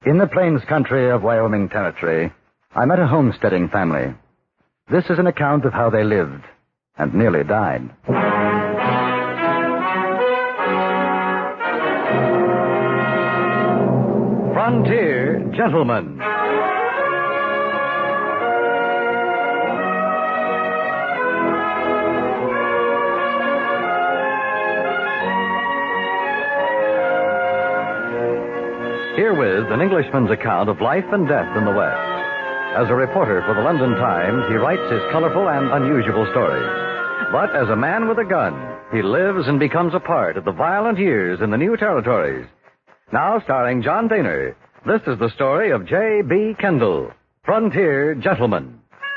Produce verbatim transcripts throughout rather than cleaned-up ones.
In the plains country of Wyoming Territory, I met a homesteading family. This is an account of how they lived and nearly died. Frontier Gentlemen. Herewith an Englishman's account of life and death in the West. As a reporter for the London Times, he writes his colorful and unusual stories. But as a man with a gun, he lives and becomes a part of the violent years in the new territories. Now starring John Daner, this is the story of J B. Kendall, Frontier Gentleman.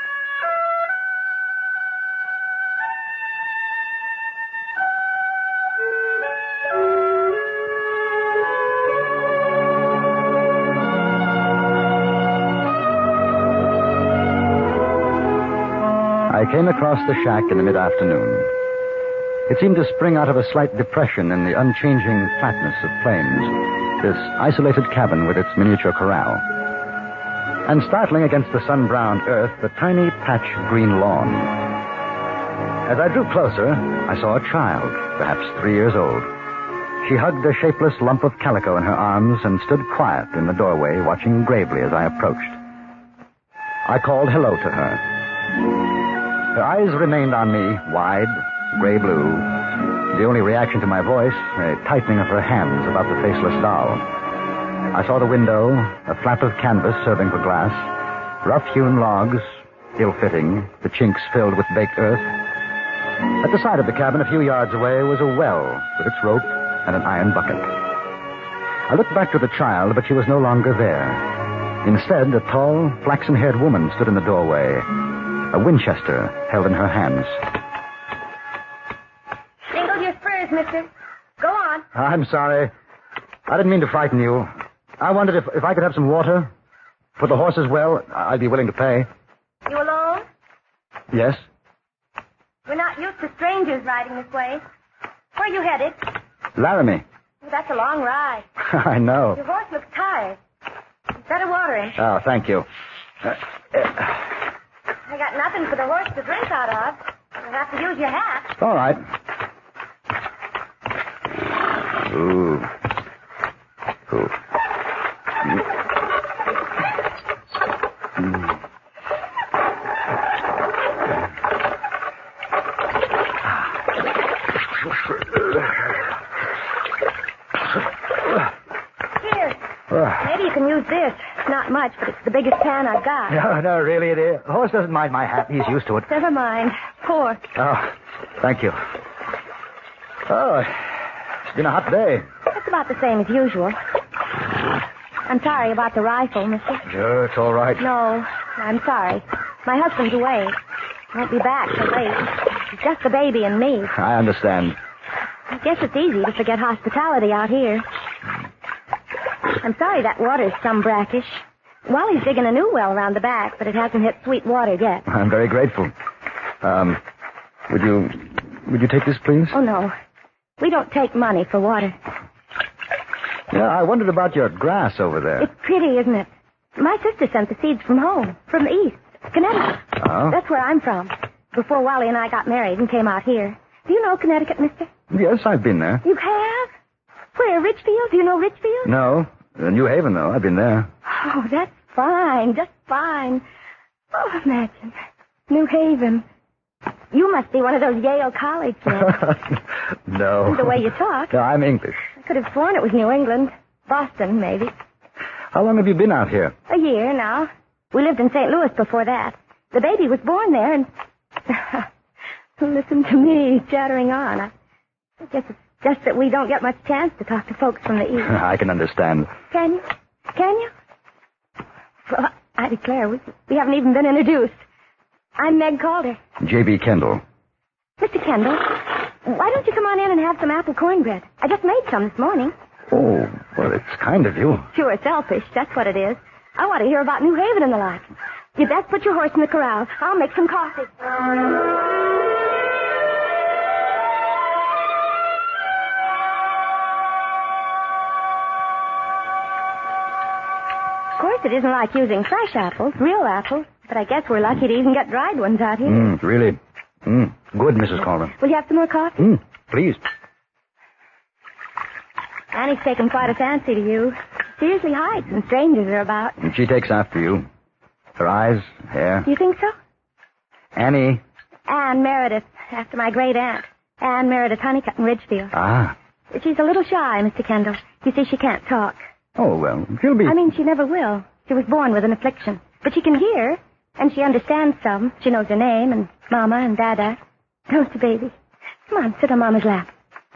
I came across the shack in the mid-afternoon. It seemed to spring out of a slight depression in the unchanging flatness of plains, this isolated cabin with its miniature corral. And startling against the sun-browned earth, the tiny patch of green lawn. As I drew closer, I saw a child, perhaps three years old. She hugged a shapeless lump of calico in her arms and stood quiet in the doorway, watching gravely as I approached. I called hello to her. Her eyes remained on me, wide, gray-blue. The only reaction to my voice, a tightening of her hands about the faceless doll. I saw the window, a flap of canvas serving for glass, rough-hewn logs, ill-fitting, the chinks filled with baked earth. At the side of the cabin, a few yards away, was a well with its rope and an iron bucket. I looked back to the child, but she was no longer there. Instead, a tall, flaxen-haired woman stood in the doorway, a Winchester held in her hands. Jingle your spurs, mister. Go on. I'm sorry. I didn't mean to frighten you. I wondered if, if I could have some water. For the horses well, I'd be willing to pay. You alone? Yes. We're not used to strangers riding this way. Where are you headed? Laramie. Well, that's a long ride. I know. Your horse looks tired. Better water him. Oh, thank you. Uh, uh, I got nothing for the horse to drink out of. You'll have to use your hat. all right. Ooh. Ooh. Mm. Here. Maybe you can use this. Not much, but it's the biggest can I've got. No, no, really, it is. The horse doesn't mind my hat. He's used to it. Never mind. Pour. Oh, thank you. Oh, it's been a hot day. It's about the same as usual. I'm sorry about the rifle, mister. Sure, it's all right. No, I'm sorry. My husband's away. Won't be back till late. It's just the baby and me. I understand. I guess it's easy to forget hospitality out here. I'm sorry that water's some brackish. Wally's digging a new well around the back, but it hasn't hit sweet water yet. I'm very grateful. Um, would you, would you take this, please? Oh, no. We don't take money for water. Yeah, I wondered about your grass over there. It's pretty, isn't it? My sister sent the seeds from home, from the east, Connecticut. Oh? That's where I'm from, before Wally and I got married and came out here. Do you know Connecticut, mister? Yes, I've been there. You have? Where, Richfield? Do you know Richfield? No. Uh, New Haven, though. I've been there. Oh, that's fine. Just fine. Oh, imagine. New Haven. You must be one of those Yale College men. No. The way you talk. No, I'm English. I could have sworn it was New England. Boston, maybe. How long have you been out here? A year now. We lived in Saint Louis before that. The baby was born there, and... Listen to me, chattering on. I guess it's just that we don't get much chance to talk to folks from the east. I can understand. Can you? Can you? Well, I declare, we, we haven't even been introduced. I'm Meg Calder. J B. Kendall. Mister Kendall, why don't you come on in and have some apple cornbread? I just made some this morning. Oh, well, it's kind of you. Sure, selfish. That's what it is. I want to hear about New Haven and the like. You best put your horse in the corral. I'll make some coffee. Of course, it isn't like using fresh apples, real apples, but I guess we're lucky to even get dried ones out here. Mm, really. Mm, good, Missus Calder. Will you have some more coffee? Mm, please. Annie's taken quite a fancy to you. She usually hides when strangers are about. And she takes after you. Her eyes, hair. You think so? Annie. Anne Meredith, after my great aunt. Anne Meredith Honeycutt in Ridgefield. Ah. She's a little shy, Mister Kendall. You see, she can't talk. Oh, well, she'll be... I mean, she never will. She was born with an affliction. But she can hear, and she understands some. She knows her name, and Mama and Dada. Don't you, baby? Come on, sit on Mama's lap.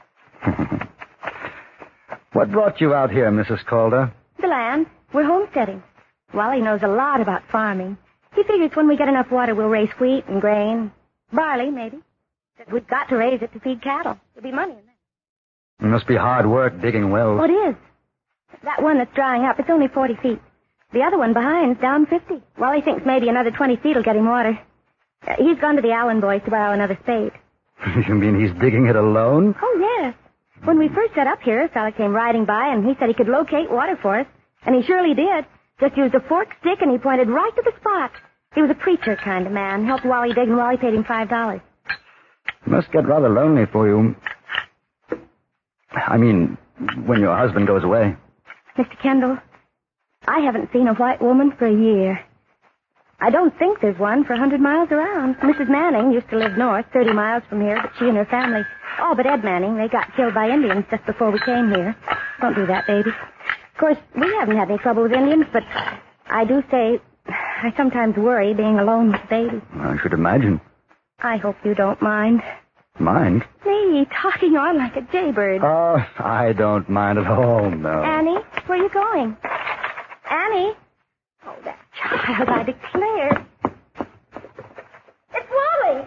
What brought you out here, Missus Calder? The land. We're homesteading. Wally knows a lot about farming. He figures when we get enough water, we'll raise wheat and grain. Barley, maybe. But we've got to raise it to feed cattle. There'll be money in that. It must be hard work digging wells. Oh, it is. That one that's drying up, it's only forty feet. The other one behind's down fifty. Wally thinks maybe another twenty feet will get him water. Uh, he's gone to the Allen boys to borrow another spade. You mean he's digging it alone? Oh, yes. When we first set up here, a fella came riding by, and he said he could locate water for us. And he surely did. Just used a forked stick, and he pointed right to the spot. He was a preacher kind of man. Helped Wally dig, and Wally paid him five dollars. It must get rather lonely for you. I mean, when your husband goes away. Mister Kendall, I haven't seen a white woman for a year. I don't think there's one for a hundred miles around. Missus Manning used to live north, thirty miles from here, but she and her family... Oh, but Ed Manning, they got killed by Indians just before we came here. Don't do that, baby. Of course, we haven't had any trouble with Indians, but I do say I sometimes worry being alone with the baby. I should imagine. I hope you don't mind. Mind? Me, talking on like a jaybird. Oh, I don't mind at all, no. Annie, where are you going? Annie? Oh, that child, I declare. It's Wally!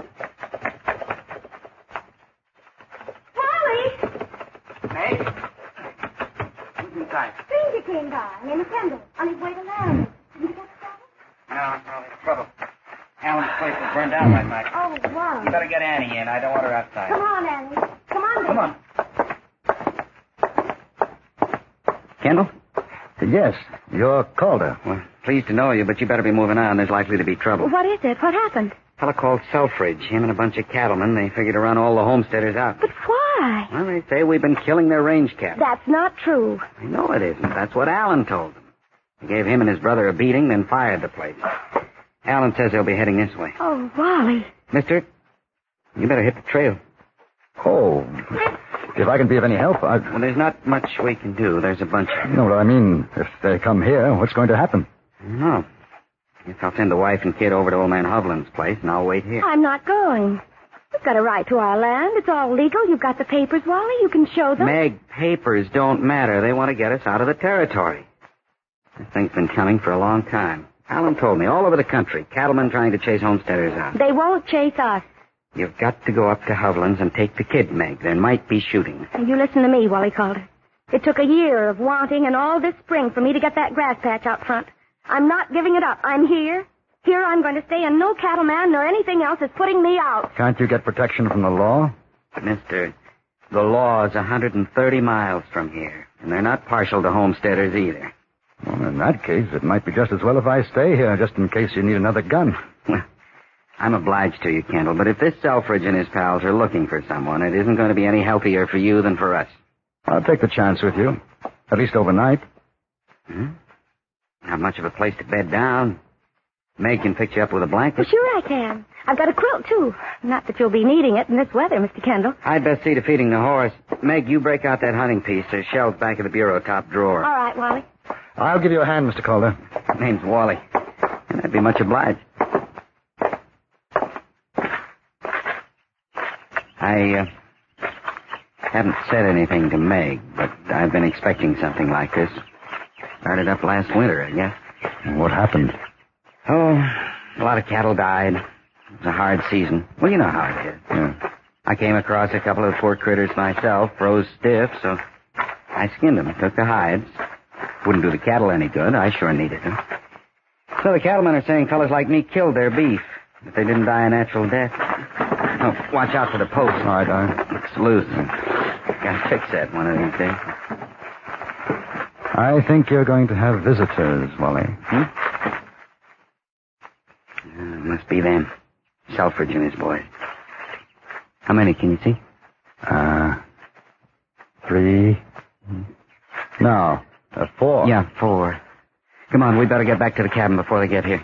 Wally! Meg? Who's inside? Stranger came by, named Kendall, on his way to land. Did you get trouble? No, no, there's trouble. Alan's place was burned down last night. Oh, wow. You better get Annie in. I don't want her outside. Come on, Annie. Come on, baby. Come on. Kendall? Yes, you're Calder. Well, pleased to know you, but you better be moving on. There's likely to be trouble. What is it? What happened? A fellow called Selfridge. Him and a bunch of cattlemen. They figured to run all the homesteaders out. But why? Well, they say we've been killing their range cattle. That's not true. I know it isn't. That's what Alan told them. They gave him and his brother a beating, then fired the place. Alan says they'll be heading this way. Oh, Wally. Mister, you better hit the trail. Oh, if I can be of any help, I... Well, there's not much we can do. There's a bunch of... No, I mean, if they come here, what's going to happen? I don't know. Guess I'll send the wife and kid over to old man Hovland's place, and I'll wait here. I'm not going. You've got a right to our land. It's all legal. You've got the papers, Wally. You can show them. Meg, papers don't matter. They want to get us out of the territory. This thing's been coming for a long time. Alan told me, all over the country, cattlemen trying to chase homesteaders out. They won't chase us. You've got to go up to Hovland's and take the kid, Meg. There might be shooting. Now, you listen to me, Wally Calder. It took a year of wanting and all this spring for me to get that grass patch out front. I'm not giving it up. I'm here. Here I'm going to stay, and no cattleman nor anything else is putting me out. Can't you get protection from the law? Mister, the law is one hundred thirty miles from here, and they're not partial to homesteaders either. Well, in that case, it might be just as well if I stay here, just in case you need another gun. Well, I'm obliged to you, Kendall, but if this Selfridge and his pals are looking for someone, it isn't going to be any healthier for you than for us. I'll take the chance with you. At least overnight. Hmm? Not much of a place to bed down. Meg can fix you up with a blanket. Well, sure I can. I've got a quilt, too. Not that you'll be needing it in this weather, Mister Kendall. I'd best see to feeding the horse. Meg, you break out that hunting piece. There's shelves back of the bureau top drawer. All right, Wally. I'll give you a hand, Mister Calder. Name's Wally. And I'd be much obliged. I, uh, haven't said anything to Meg, but I've been expecting something like this. Started up last winter, I guess. What happened? Oh, a lot of cattle died. It was a hard season. Well, you know how it is. Yeah. I came across a couple of poor critters myself, froze stiff, so I skinned them, took the hides. Wouldn't do the cattle any good. I sure needed them. So the cattlemen are saying fellas like me killed their beef, but they didn't die a natural death. Oh, watch out for the post. All right, I... It's loose. Gotta fix that one of these days. I think you're going to have visitors, Wally. Hmm? Uh, must be them. Selfridge and his boys. How many can you see? Uh, three. No, uh, four. Yeah, four. Come on, we better get back to the cabin before they get here.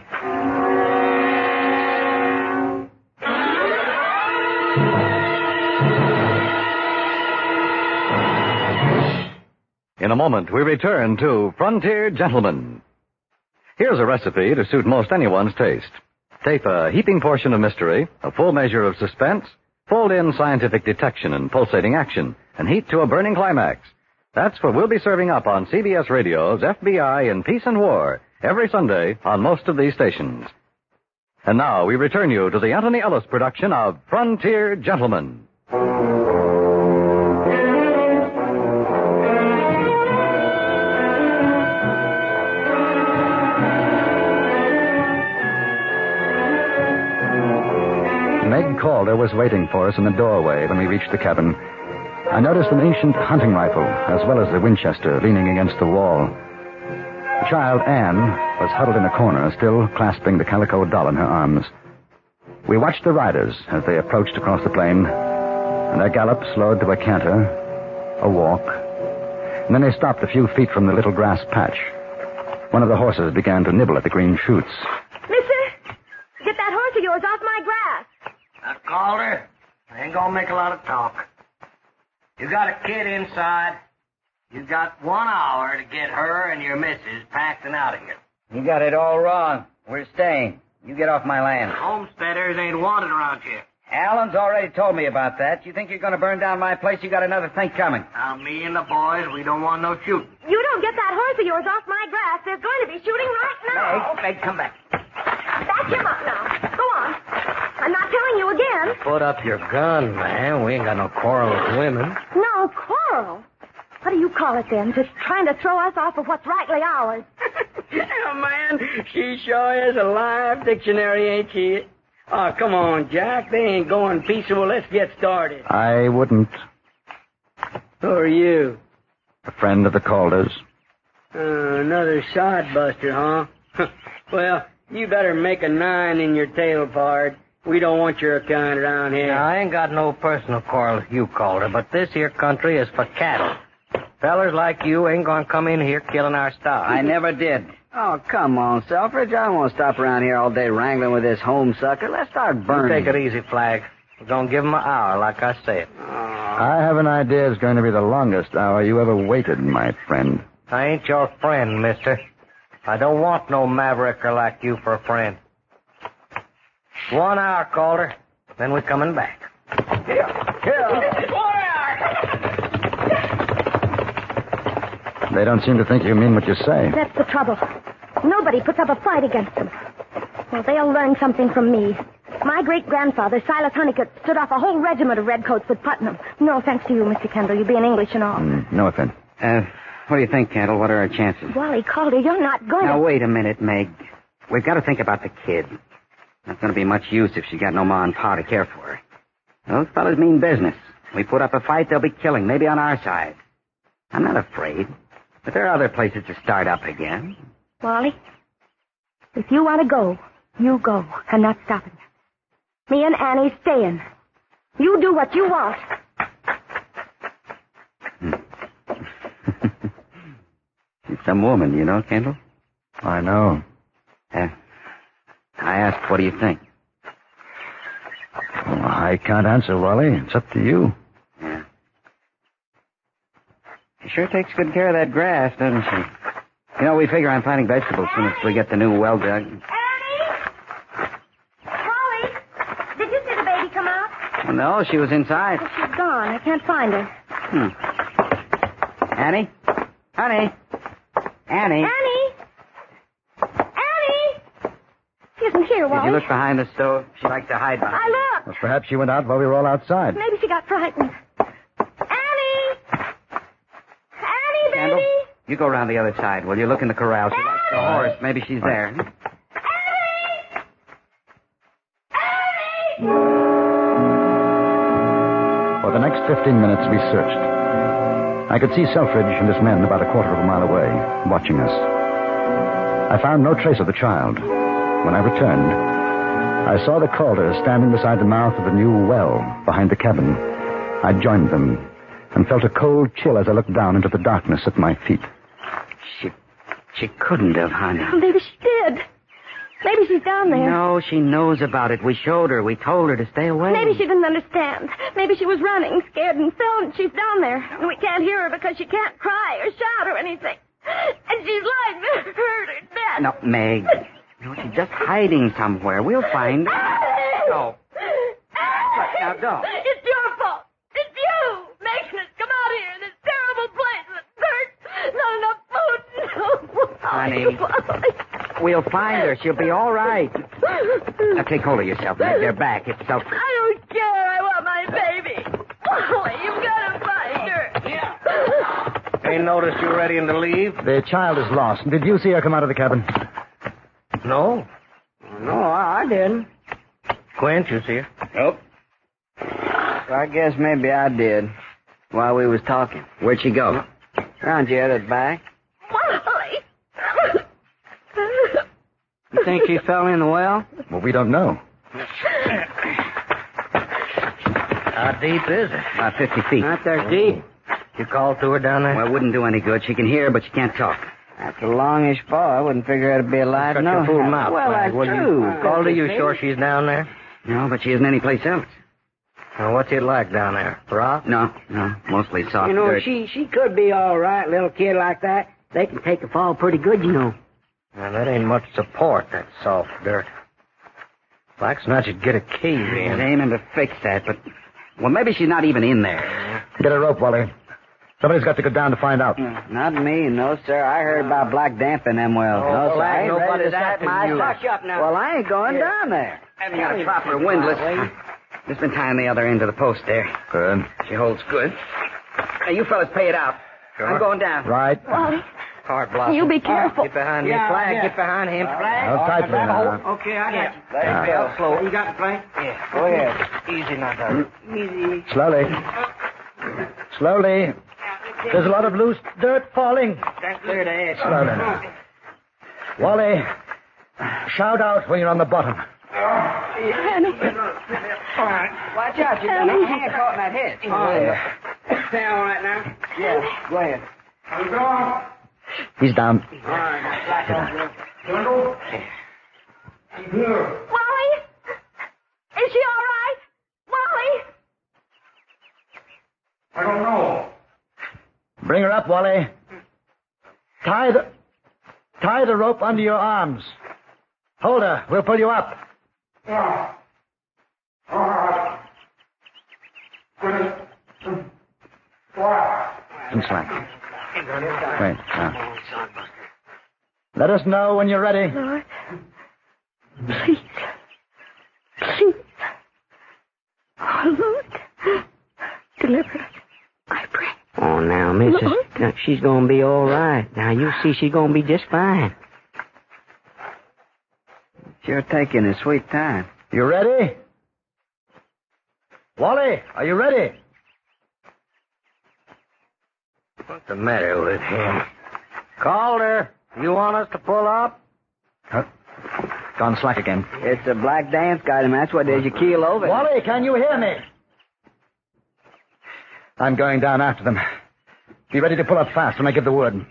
In a moment, we return to Frontier Gentlemen. Here's a recipe to suit most anyone's taste. Take a heaping portion of mystery, a full measure of suspense, fold in scientific detection and pulsating action, and heat to a burning climax. That's what we'll be serving up on C B S Radio's F B I in Peace and War every Sunday on most of these stations. And now we return you to the Anthony Ellis production of Frontier Gentlemen. Meg Calder was waiting for us in the doorway when we reached the cabin. I noticed an ancient hunting rifle, as well as the Winchester, leaning against the wall. The child, Anne, was huddled in a corner, still clasping the calico doll in her arms. We watched the riders as they approached across the plain, and their gallop slowed to a canter, a walk, and then they stopped a few feet from the little grass patch. One of the horses began to nibble at the green shoots. Mister, get that horse of yours off my grass. Now, Calder, I ain't gonna make a lot of talk. You got a kid inside. You got one hour to get her and your missus packed and out of here. You got it all wrong. We're staying. You get off my land. Homesteaders ain't wanted around here. Alan's already told me about that. You think you're going to burn down my place? You got another thing coming. Now, me and the boys, we don't want no shooting. You don't get that horse of yours off my grass, there's going to be shooting right now. Meg, Meg, come back. Back him up now. Go on. I'm not telling you again. Put up your gun, man. We ain't got no quarrel with women. No quarrel. What do you call it, then? Just trying to throw us off of what's rightly ours. Yeah, man, she sure is a live dictionary, ain't she? Oh, come on, Jack. They ain't going peaceable. Let's get started. I wouldn't. Who are you? A friend of the Calders. Uh, another sodbuster, huh? Well, you better make a nine in your tail, pard. We don't want your kind around here. Now, I ain't got no personal quarrel with you, Calder, but this here country is for cattle. Fellers like you ain't gonna come in here killing our stock. I never did. Oh, come on, Selfridge. I don't want to stop around here all day wrangling with this home sucker. Let's start You burning. take it easy, Flag. We're gonna give him an hour, like I said. I have an idea it's going to be the longest hour you ever waited, my friend. I ain't your friend, mister. I don't want no mavericker like you for a friend. One hour, Calder. Then we're coming back. Here, here. One hour. They don't seem to think you mean what you say. That's the trouble. Nobody puts up a fight against them. Well, they'll learn something from me. My great-grandfather, Silas Honeycutt, stood off a whole regiment of redcoats with Putnam. No offense to you, Mister Kendall. You being English and all. Mm, no offense. Uh, what do you think, Kendall? What are our chances? Wally Calder, you're not going Now, to... wait a minute, Meg. We've got to think about the kid. Not going to be much use if she's got no ma and pa to care for her. Those fellas mean business. We put up a fight, they'll be killing, maybe on our side. I'm not afraid. But there are other places to start up again. Wally, if you want to go, you go. I'm not stopping you. Me and Annie's staying. You do what you want. She's some woman, you know, Kendall? I know. Uh, I asked, what do you think? Well, I can't answer, Wally. It's up to you. Yeah. She sure takes good care of that grass, doesn't she? You know, we figure on planting vegetables as soon as we get the new well dug. Annie? Wally, did you see the baby come out? Oh, no, she was inside. Oh, she's gone. I can't find her. Hmm. Annie? Honey? Annie? Annie? Annie? She isn't here, Did Wally. you look behind the stove? She likes to hide behind. I looked. Well, perhaps she went out while we were all outside. Maybe she got frightened. Annie! Annie, Kendall, baby! you go around the other side. Will you look in the corral? She likes the horse. Maybe she's there. Annie! Annie! For the next fifteen minutes, we searched. I could see Selfridge and his men about a quarter of a mile away, watching us. I found no trace of the child. When I returned, I saw the Calders standing beside the mouth of the new well behind the cabin. I joined them and felt a cold chill as I looked down into the darkness at my feet. She, she couldn't have, honey. Oh, maybe she did. Maybe she's down there. No, she knows about it. We showed her. We told her to stay away. Maybe she didn't understand. Maybe she was running, scared and fell, and she's down there. And we can't hear her because she can't cry or shout or anything. And she's lying there, hurt or dead. No, Meg. No, she's just hiding somewhere. We'll find her. No. Now, don't. It's your fault. It's you making us come out here in this terrible place with dirt, not enough food, no food. Honey, we'll find her. She'll be all right. Now, take hold of yourself, Meg. They're back. It's Selfridge. I don't care. I want my baby. Wally, you've got to find her. Yeah. Ain't noticed you ready to leave? The child is lost. Did you see her come out of the cabin? No. No, I, I didn't. Quint, you see her? Nope. So I guess maybe I did while we was talking. Where'd she go? Around here at the back. Wally. You think she fell in the well? Well, we don't know. How deep is it? About fifty feet. Not there deep. You called to her down there? Well, it wouldn't do any good. She can hear, but she can't talk. That's a longish fall. I wouldn't figure her to be alive. Shut no. your fool mouth, Well, Flag, that's will true. You? Called her, you sure she's down there? No, but she isn't anyplace else. Now, what's it like down there? Rock? No, no. Mostly soft You know, dirt. she she could be all right, little kid like that. They can take a fall pretty good, you know. Now, that ain't much support, that soft dirt. Black's not you'd get a cave He's in. aiming to fix that, but... Well, maybe she's not even in there. Get a rope, Wally. Somebody's got to go down to find out. Not me, no, sir. I heard about black damp in them wells. Oh, no, sir. Black, I ain't nobody ready to said that to you. myself. Hush up now. Well, I ain't going down there. Haven't got a proper windlass. Just been tying the other end of the post there. Good. She holds good. Hey, you fellas pay it out. Sure. I'm going down. Right. Wally, Hard blossom. you be careful. Get behind Yeah, me. Flag, yeah. get behind him. Flag. How tightly now. Okay, I got you. Let Yeah. it go. Slow. You got the plane? Yeah. Go ahead. Easy now, darling. Easy. Slowly. Slowly. There's a lot of loose dirt falling. That's clear to edge. Slowly now. Wally, shout out when you're on the bottom. Annie. Watch out. You're going to hand caught in that head. Oh, yeah. Stay all right now? Yeah, go ahead. He's down. All right. Sit down. Wally? Is she all right? Wally? I don't know. Bring her up, Wally. Tie the... Tie the rope under your arms. Hold her. We'll pull you up. Some slack. Wait. Now. Let us know when you're ready. Lord, please, please, oh, Lord, deliver us, I pray. Oh, now, missus, Lord. now, she's going to be all right. Now, you see she's going to be just fine. You're taking a sweet time. You ready? Wally, are you ready? What's the matter with him? Calder, you want us to pull up? Huh? Gone slack again. It's a black dance got him. That's what it is. You keel over. Wally, can you hear me? I'm going down after them. Be ready to pull up fast when I give the word.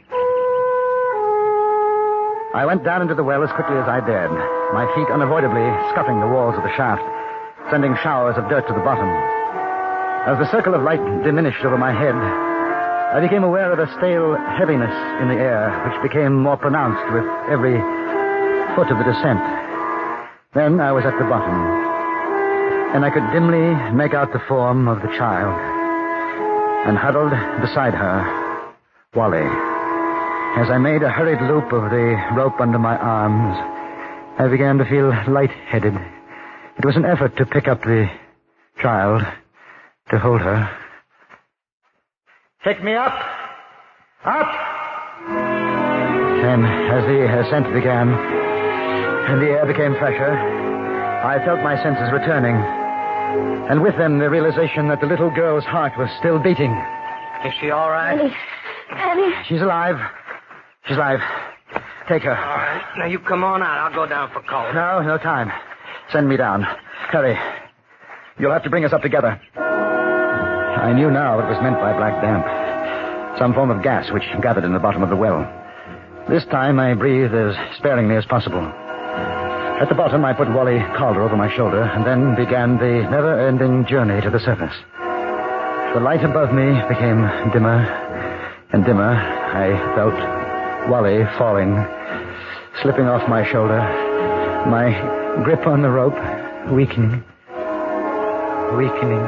I went down into the well as quickly as I dared, my feet unavoidably scuffing the walls of the shaft, sending showers of dirt to the bottom. As the circle of light diminished over my head, I became aware of a stale heaviness in the air, which became more pronounced with every foot of the descent. Then I was at the bottom, and I could dimly make out the form of the child. And huddled beside her, Wally. As I made a hurried loop of the rope under my arms, I began to feel lightheaded. It was an effort to pick up the child, to hold her. Pick me up! Up! And as the ascent began, and the air became fresher, I felt my senses returning, and with them the realization that the little girl's heart was still beating. Is she all right? Annie. Annie. She's alive. She's alive. Take her. All right. Now, you come on out. I'll go down for Cole. No, no time. Send me down. Hurry. You'll have to bring us up together. I knew now what was meant by black damp. Some form of gas which gathered in the bottom of the well. This time I breathed as sparingly as possible. At the bottom, I put Wally Calder over my shoulder and then began the never-ending journey to the surface. The light above me became dimmer and dimmer. I felt Wally falling, slipping off my shoulder, my grip on the rope weakening, weakening.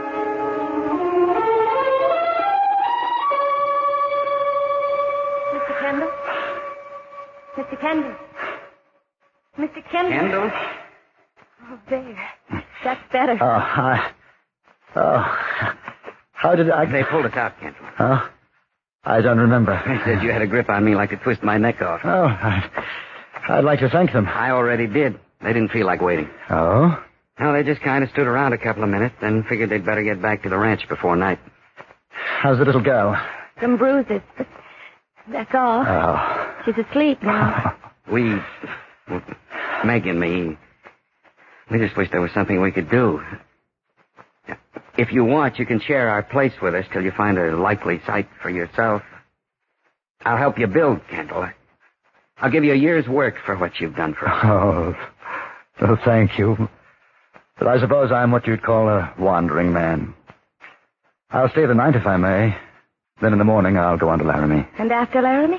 Mister Kendall? Mister Kendall? Mister Kendall? Kendall? Oh, there. That's better. Oh, I... Oh, how did I... They pulled us out, Kendall. Oh, I don't remember. They said you had a grip on me like to twist my neck off. Oh, I, I'd like to thank them. I already did. They didn't feel like waiting. Oh? No, they just kind of stood around a couple of minutes, then figured they'd better get back to the ranch before night. How's the little girl? Some bruises. But that's all. Oh. She's asleep now. We... Meg and me... We just wish there was something we could do. If you want, you can share our place with us till you find a likely site for yourself. I'll help you build, Kendall. I'll give you a year's work for what you've done for us. Oh, oh, thank you. But I suppose I'm what you'd call a wandering man. I'll stay the night if I may. Then in the morning I'll go on to Laramie. And after Laramie?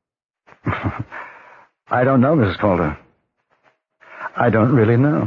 I don't know, Missus Calder. I don't really know.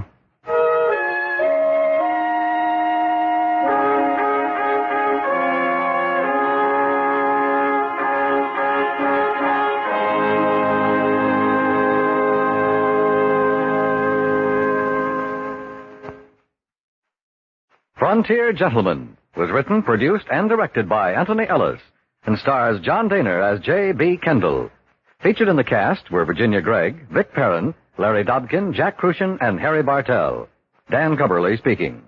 Frontier Gentleman was written, produced, and directed by Anthony Ellis and stars John Daner as J B. Kendall. Featured in the cast were Virginia Gregg, Vic Perrin, Larry Dobkin, Jack Crucian, and Harry Bartell. Dan Cubberly speaking.